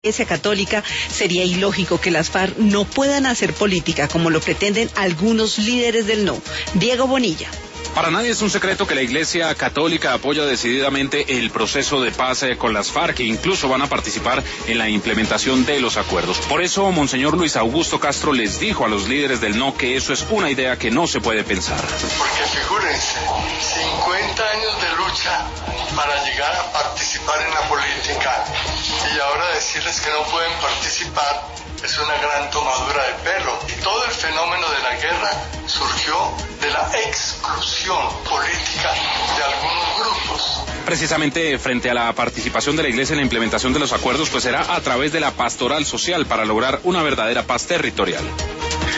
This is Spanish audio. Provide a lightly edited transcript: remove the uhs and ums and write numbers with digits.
Iglesia Católica, sería ilógico que las FARC no puedan hacer política como lo pretenden algunos líderes del no. Diego Bonilla. Para nadie es un secreto que la Iglesia Católica apoya decididamente el proceso de paz con las FARC e incluso van a participar en la implementación de los acuerdos. Por eso, Monseñor Luis Augusto Castro les dijo a los líderes del no que eso es una idea que no se puede pensar. Porque figúrense, 50 años de lucha para llegar a participar en la política y ahora decirles que no pueden participar es una gran tomadura de pelo. Y todo el fenómeno de la guerra surgió de la exclusión política de algunos grupos. Precisamente frente a la participación de la Iglesia en la implementación de los acuerdos, pues será a través de la pastoral social para lograr una verdadera paz territorial.